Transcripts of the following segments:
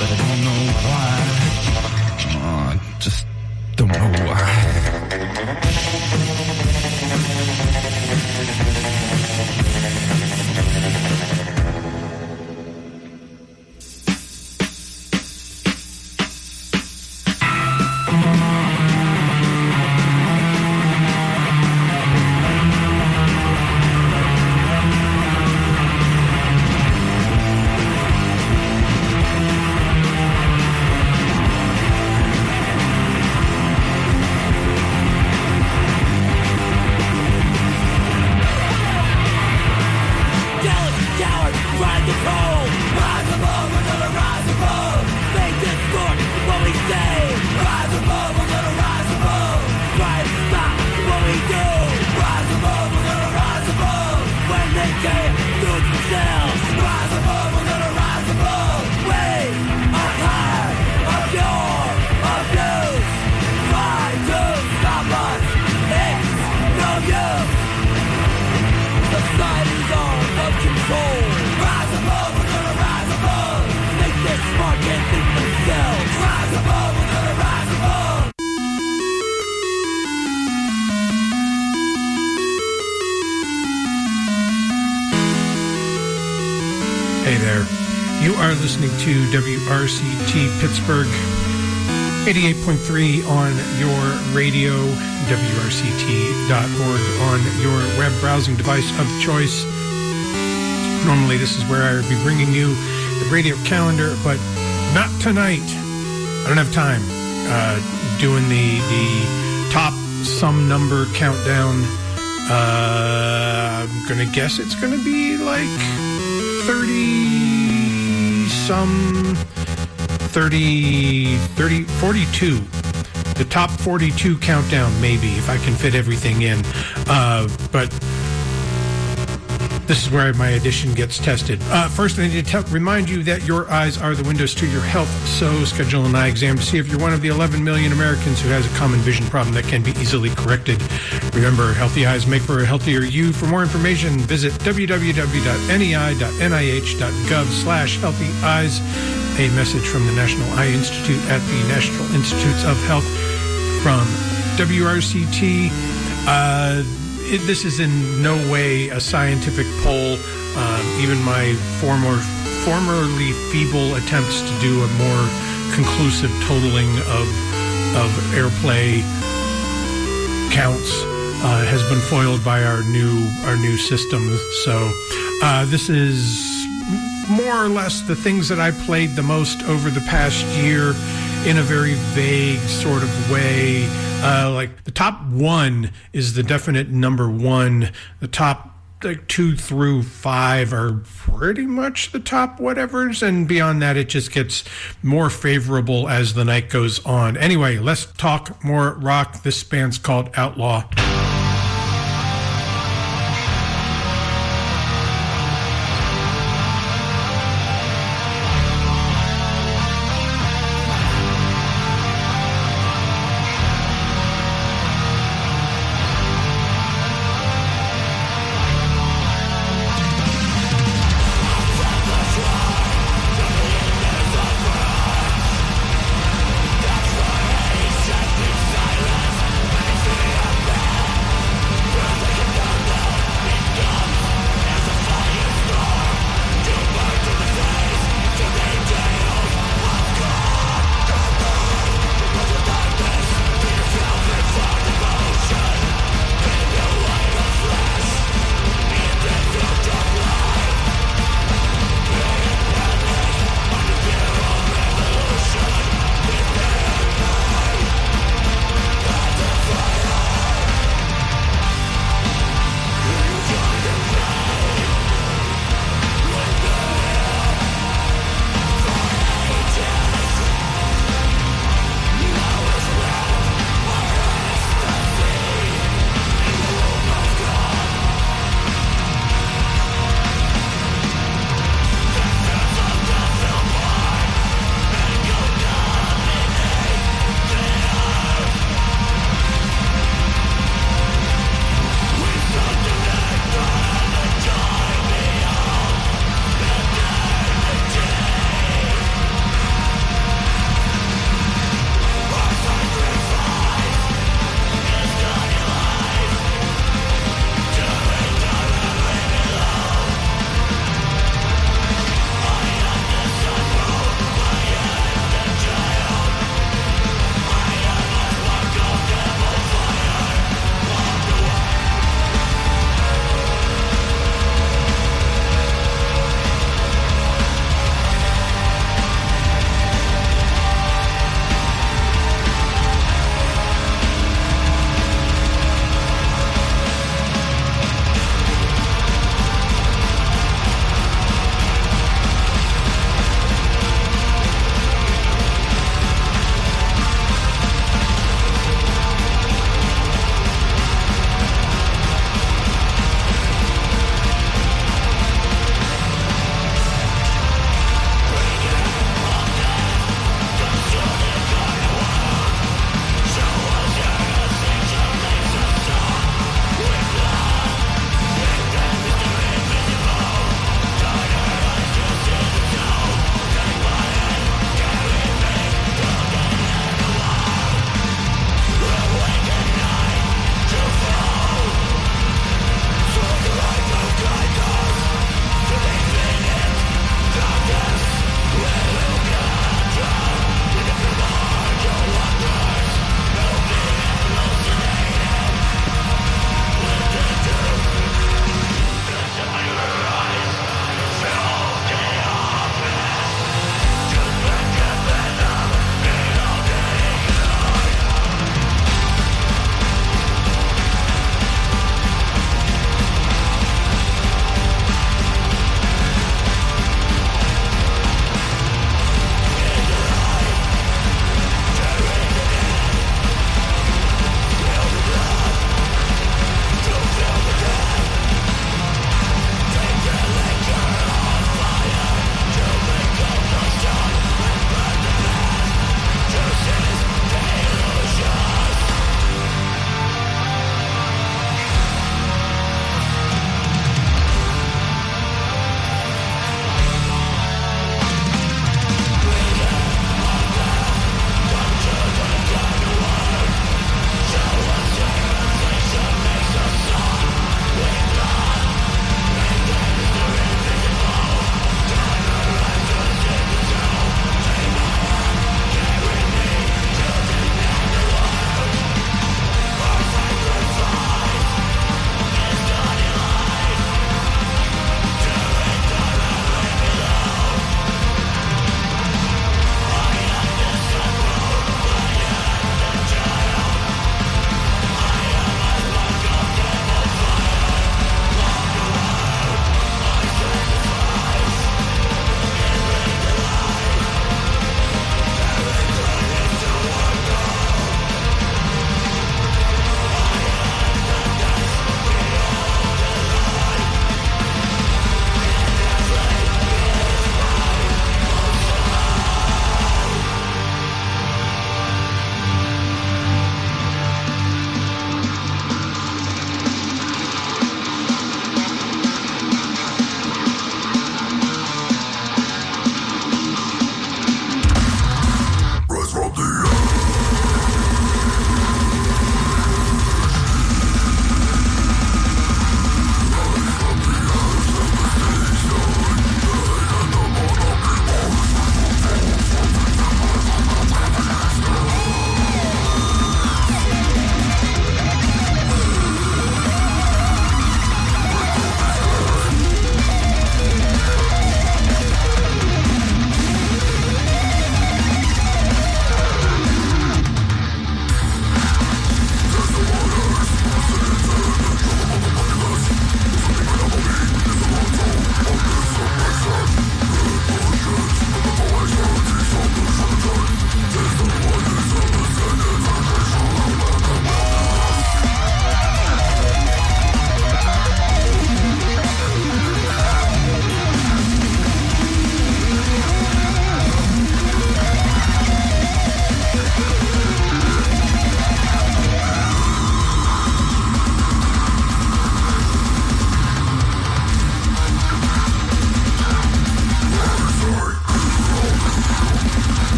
but I don't know why. I just don't know why. Listening to WRCT Pittsburgh, 88.3 on your radio, WRCT.org on your web browsing device of choice. Normally this is where I would be bringing you the radio calendar, but not tonight. I don't have time doing the top some number countdown. I'm going to guess it's going to be like 42. The top 42 countdown, maybe, if I can fit everything in. But this is where my edition gets tested. First, I need to remind you that your eyes are the windows to your health, so schedule an eye exam to see if you're one of the 11 million Americans who has a common vision problem that can be easily corrected. Remember, healthy eyes make for a healthier you. For more information, visit www.nei.nih.gov/healthy-eyes. A message from the National Eye Institute at the National Institutes of Health from WRCT. This is in no way a scientific poll. Even my formerly feeble attempts to do a more conclusive totaling of airplay counts has been foiled by our new system. So this is more or less the things that I played the most over the past year in a very vague sort of way. Like the top one is the definite number one. The top 2 through 5 are pretty much the top whatevers, and beyond that it just gets more favorable as the night goes on. Anyway, let's talk more rock. This band's called Outlaw.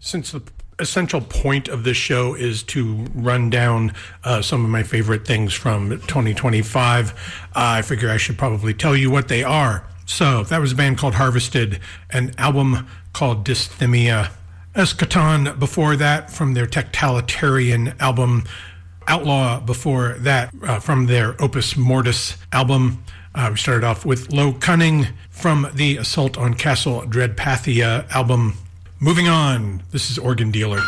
Since the essential point of this show is to run down some of my favorite things from 2025, I figure I should probably tell you what they are. So that was a band called Harvested, an album called Dysthymia. Eschaton before that from their Tectalitarian album. Outlaw before that from their Opus Mortis album. We started off with Low Cunning from the Assault on Castle Dreadpathia album. Moving on, this is Organ Dealer.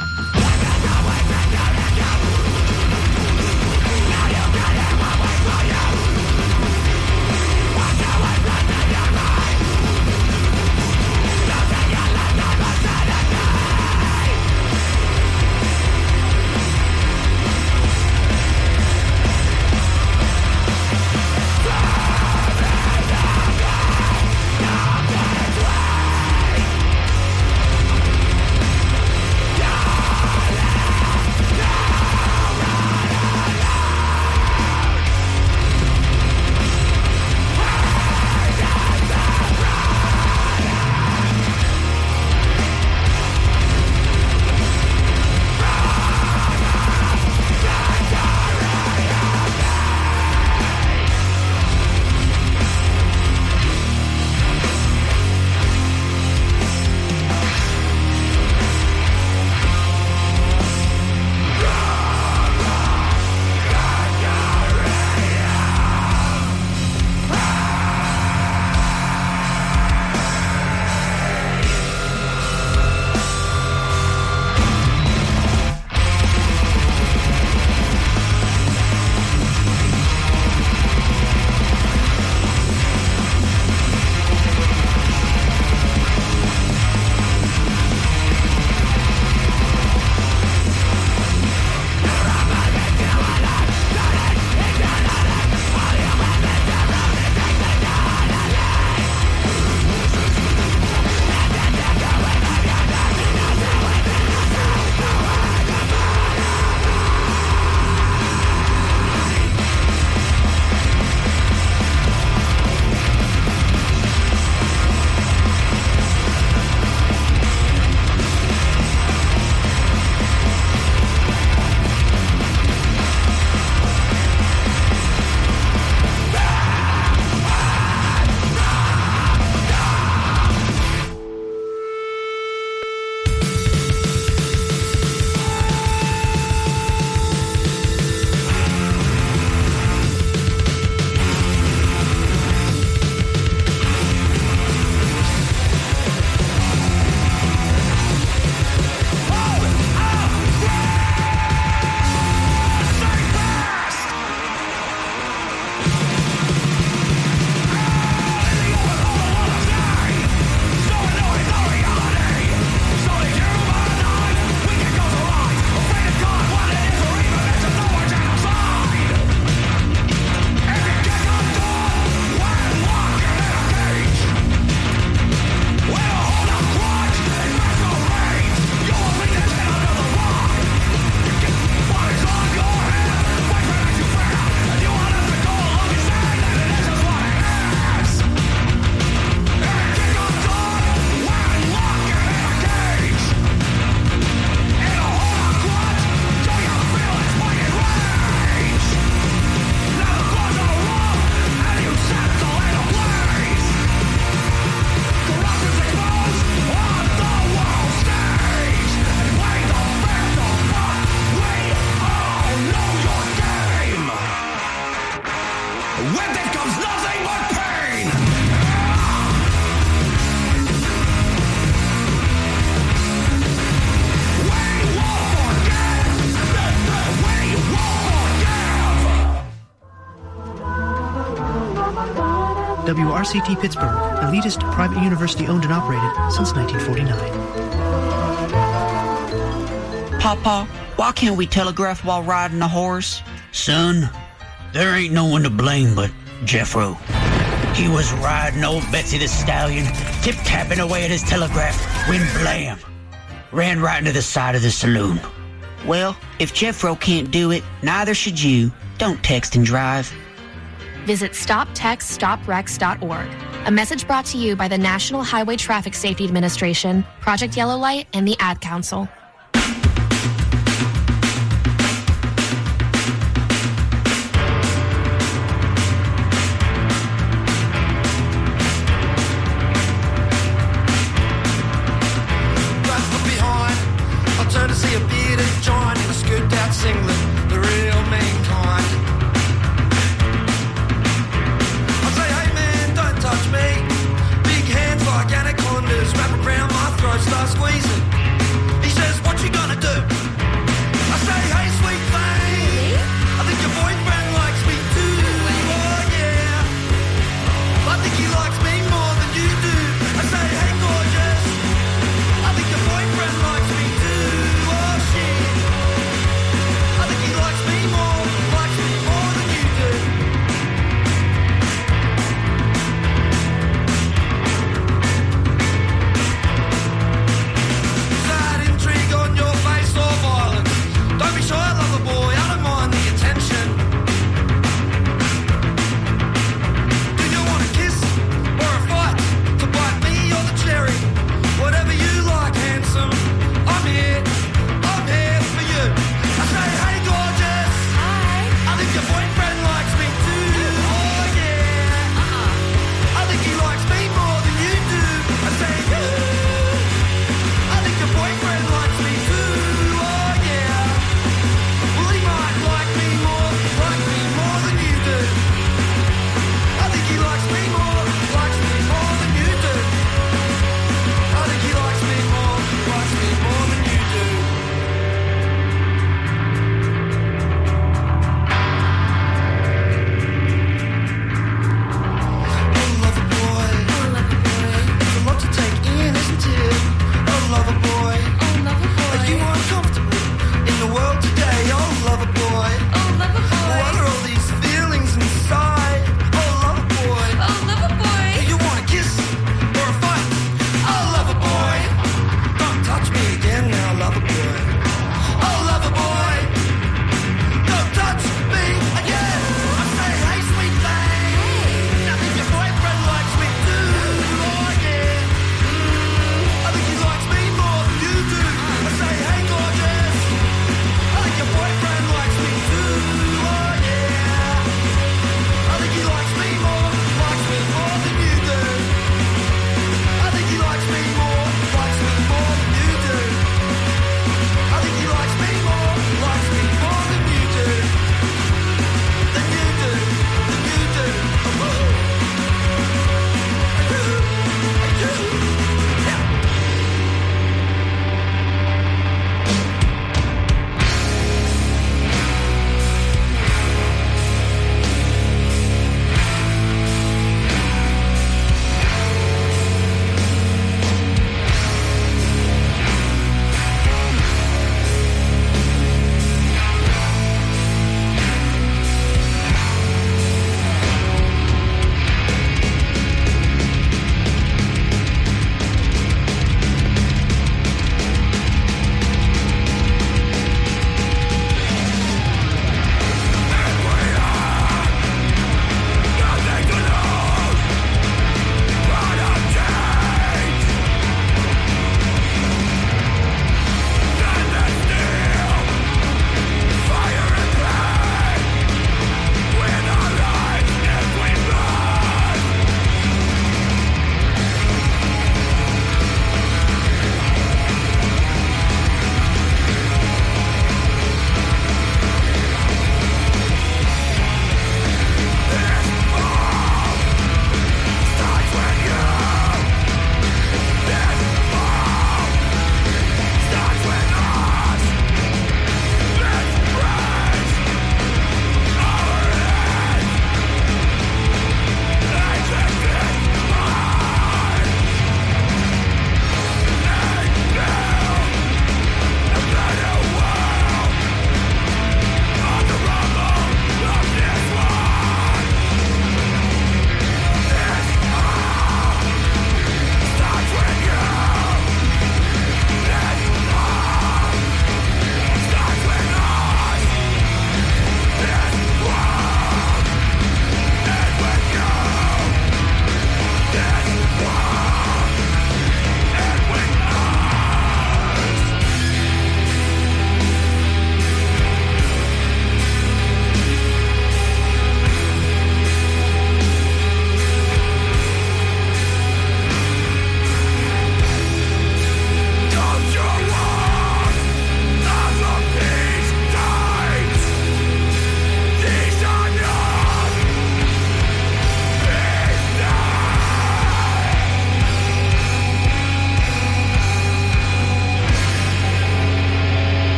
WRCT Pittsburgh, elitist private university owned and operated since 1949. Papa, why can't we telegraph while riding a horse? Son, there ain't no one to blame but Jeffro. He was riding old Betsy the Stallion, tip-tapping away at his telegraph, when blam! Ran right into the side of the saloon. Well, if Jeffro can't do it, neither should you. Don't text and drive. Visit StopTextStopWrecks.org, A message brought to you by the National Highway Traffic Safety Administration, Project Yellow Light, and the Ad Council. Turn to see a bearded giant in a scooped out singlet, the real mean kind. I say, hey man, don't touch me. Big hands like anacondas wrap around my throat, start squeezing. He says,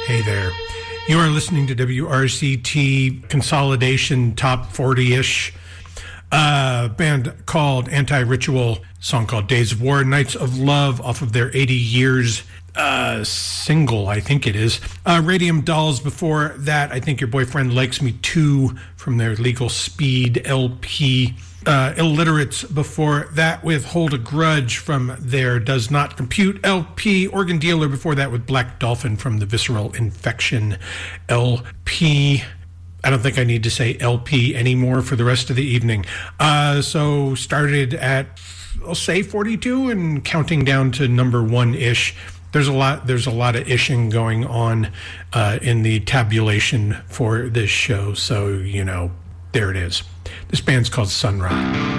Hey there. You are listening to WRCT Consolidation Top 40-ish. Band called Anti-Ritual, song called Days of War, Nights of Love off of their 80 Years single, I think it is. Radium Dolls before that, I Think Your Boyfriend Likes Me Too from their Legal Speed LP. Illiterates before that with Hold a Grudge from their Does Not Compute LP. Organ Dealer before that with Black Dolphin from the Visceral Infection LP. I don't think I need to say LP anymore for the rest of the evening. So started at, I'll say 42 and counting down to number 1-ish. There's a lot of ishing going on in the tabulation for this show. So, you know, there it is. This band's called Sun Ra.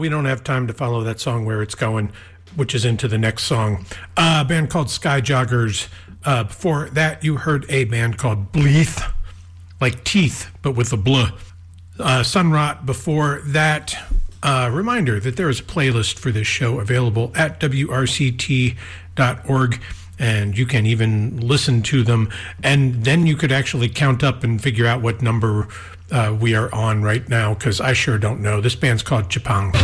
we don't have time to follow that song where it's going, which is into the next song. A band called Sky Joggers. Before that, you heard a band called Bleeth, like teeth, but with a blah. Sunrot before that. Reminder that there is a playlist for this show available at wrct.org, and you can even listen to them, and then you could actually count up and figure out what number we are on right now, because I sure don't know. This band's called Japan.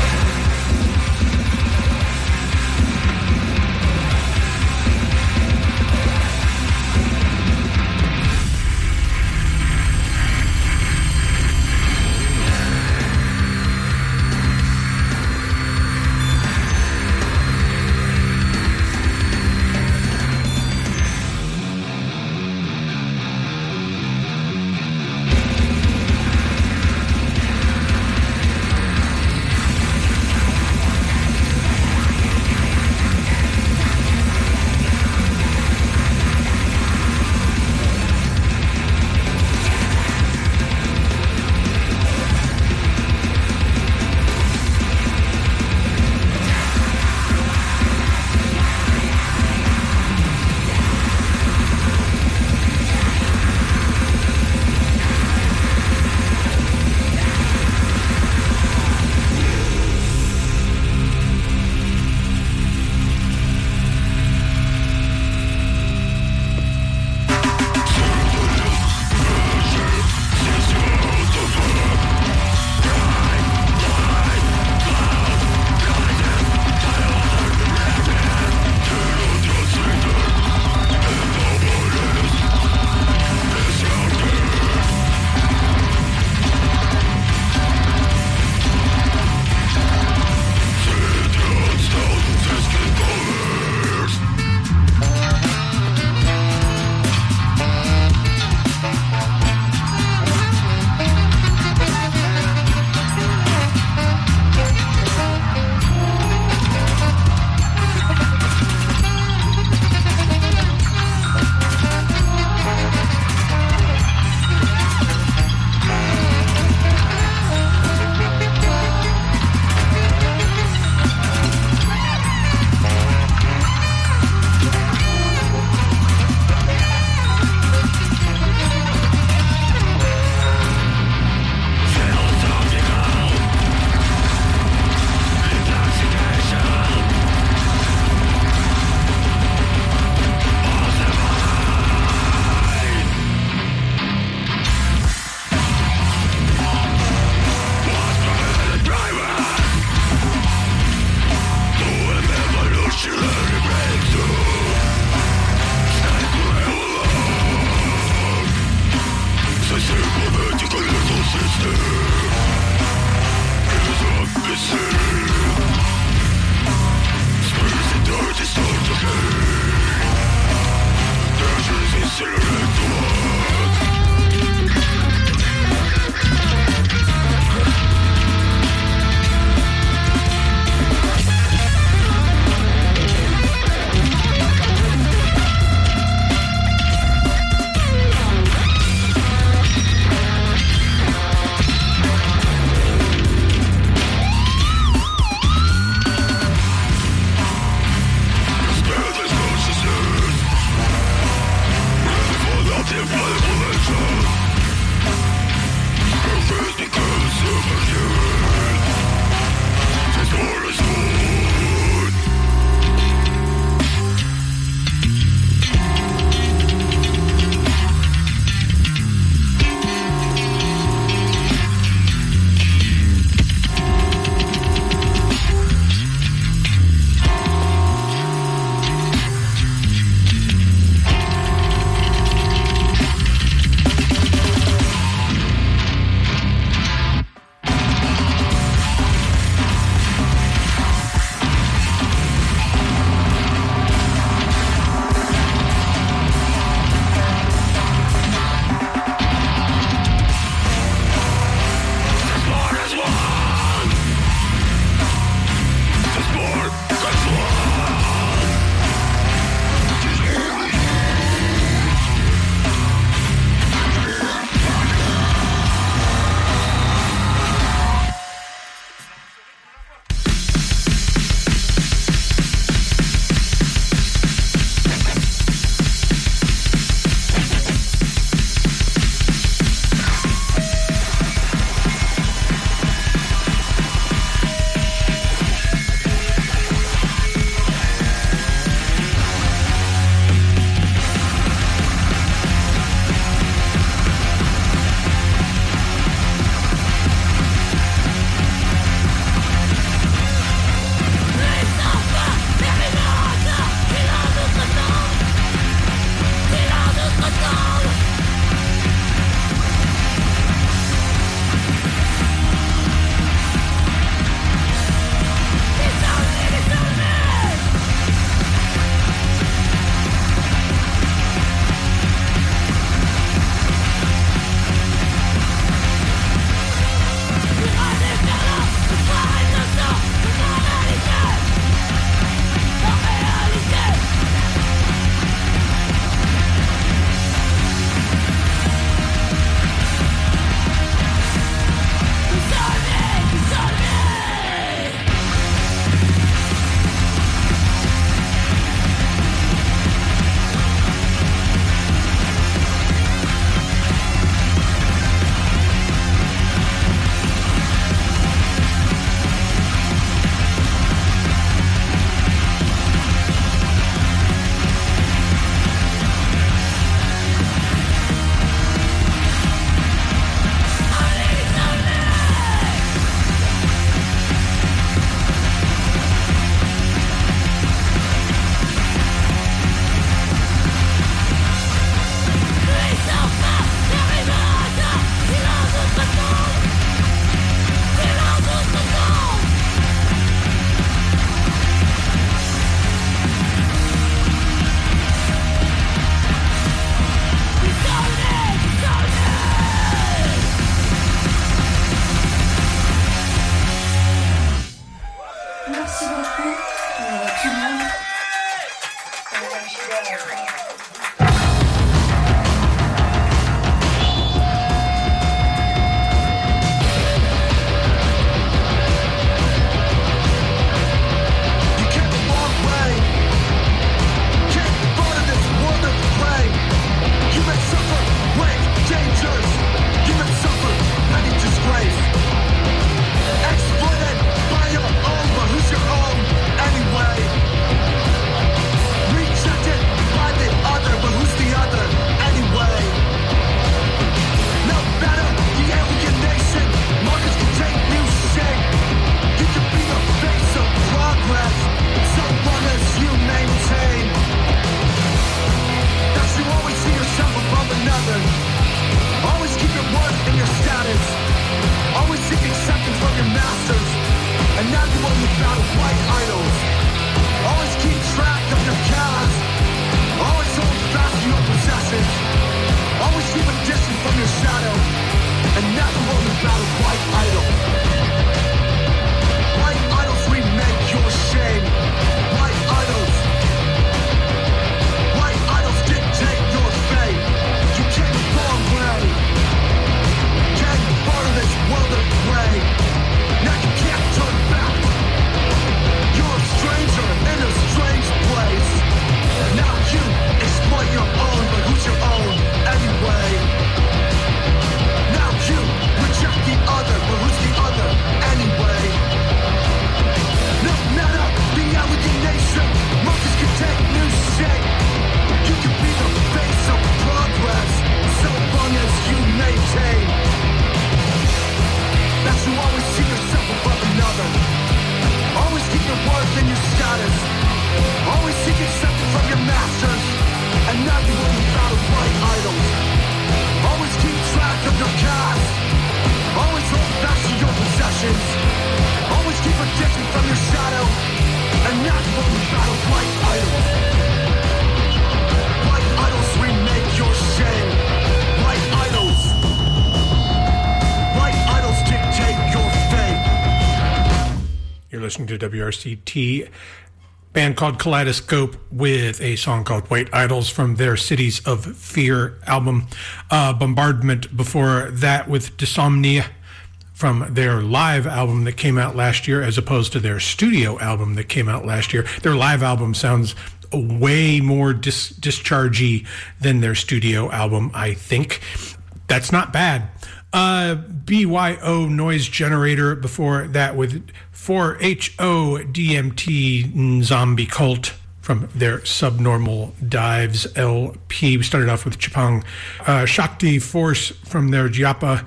listening to WRCT. Band called Kaleidoscope with a song called White Idols from their Cities of Fear album. Bombardment before that with Dysomnia from their live album that came out last year, as opposed to their studio album that came out last year. Their live album sounds way more dischargey than their studio album, I think. That's not bad. BYO Noise Generator before that with 4HO DMT Zombie Cult from their Subnormal Dives LP. We started off with Chapang Shakti Force from their Japa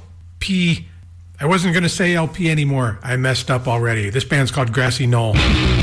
LP. I wasn't going to say LP anymore. I messed up already. This band's called Grassy Knoll.